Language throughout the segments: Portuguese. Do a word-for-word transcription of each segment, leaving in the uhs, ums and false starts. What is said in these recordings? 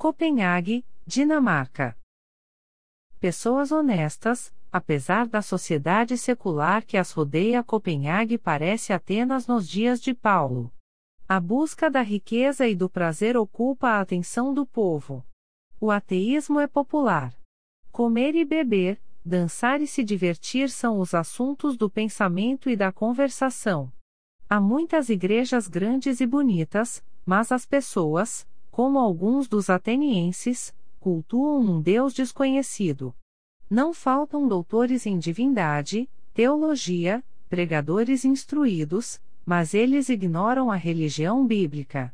Copenhague, Dinamarca. Pessoas honestas, apesar da sociedade secular que as rodeia, Copenhague parece Atenas nos dias de Paulo. A busca da riqueza e do prazer ocupa a atenção do povo. O ateísmo é popular. Comer e beber, dançar e se divertir são os assuntos do pensamento e da conversação. Há muitas igrejas grandes e bonitas, mas as pessoas, como alguns dos atenienses, cultuam um Deus desconhecido. Não faltam doutores em divindade, teologia, pregadores instruídos, mas eles ignoram a religião bíblica.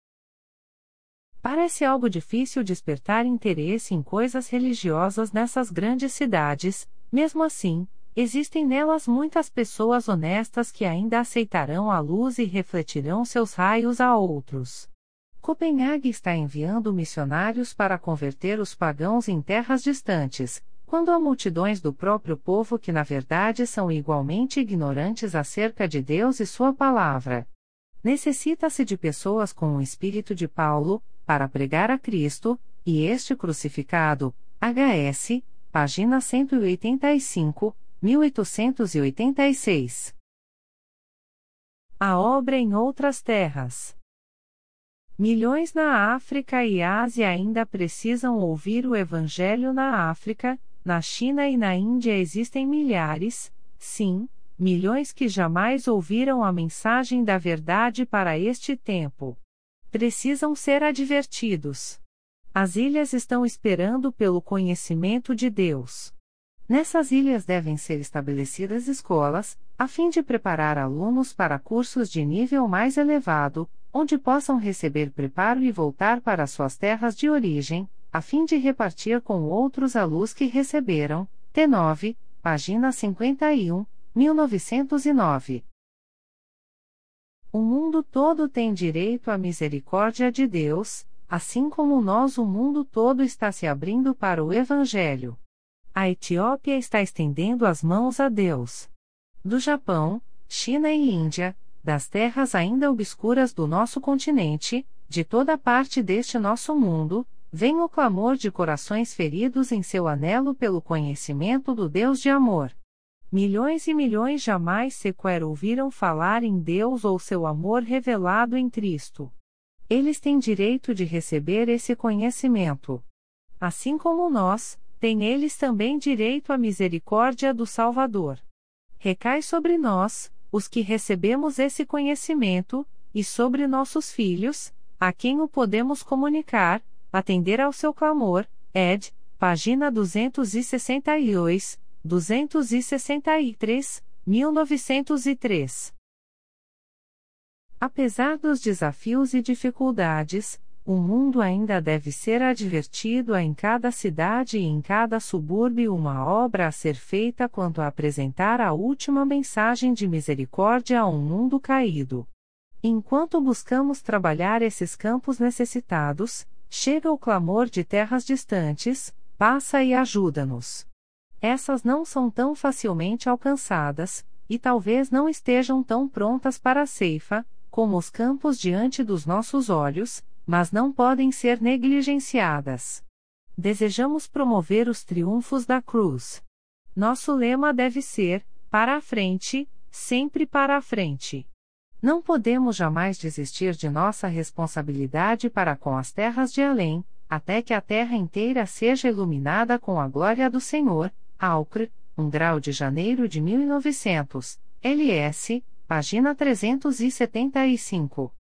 Parece algo difícil despertar interesse em coisas religiosas nessas grandes cidades, mesmo assim, existem nelas muitas pessoas honestas que ainda aceitarão a luz e refletirão seus raios a outros. Copenhague está enviando missionários para converter os pagãos em terras distantes, quando há multidões do próprio povo que na verdade são igualmente ignorantes acerca de Deus e sua palavra. Necessita-se de pessoas com o espírito de Paulo, para pregar a Cristo, e este crucificado, H S, página cento e oitenta e cinco, mil oitocentos e oitenta e seis. A obra em outras terras. Milhões na África e Ásia ainda precisam ouvir o Evangelho na África, na China e na Índia existem milhares, sim, milhões que jamais ouviram a mensagem da verdade para este tempo. Precisam ser advertidos. As ilhas estão esperando pelo conhecimento de Deus. Nessas ilhas devem ser estabelecidas escolas, a fim de preparar alunos para cursos de nível mais elevado, onde possam receber preparo e voltar para suas terras de origem, a fim de repartir com outros a luz que receberam. T nove, página cinquenta e um, mil novecentos e nove. O mundo todo tem direito à misericórdia de Deus, assim como nós, o mundo todo está se abrindo para o Evangelho. A Etiópia está estendendo as mãos a Deus. Do Japão, China e Índia, das terras ainda obscuras do nosso continente, de toda parte deste nosso mundo, vem o clamor de corações feridos em seu anelo pelo conhecimento do Deus de amor. Milhões e milhões jamais sequer ouviram falar em Deus ou seu amor revelado em Cristo. Eles têm direito de receber esse conhecimento. Assim como nós, têm eles também direito à misericórdia do Salvador. Recai sobre nós, os que recebemos esse conhecimento, e sobre nossos filhos, a quem o podemos comunicar, atender ao seu clamor, ed. Página duzentos e sessenta e dois, duzentos e sessenta e três, mil novecentos e três. Apesar dos desafios e dificuldades, o mundo ainda deve ser advertido a em cada cidade e em cada subúrbio uma obra a ser feita quanto a apresentar a última mensagem de misericórdia a um mundo caído. Enquanto buscamos trabalhar esses campos necessitados, chega o clamor de terras distantes, passa e ajuda-nos. Essas não são tão facilmente alcançadas, e talvez não estejam tão prontas para a ceifa, como os campos diante dos nossos olhos, mas não podem ser negligenciadas. Desejamos promover os triunfos da cruz. Nosso lema deve ser, para a frente, sempre para a frente. Não podemos jamais desistir de nossa responsabilidade para com as terras de além, até que a terra inteira seja iluminada com a glória do Senhor. Alcre, um grau de janeiro de mil e novecentos, L S, página trezentos e setenta e cinco.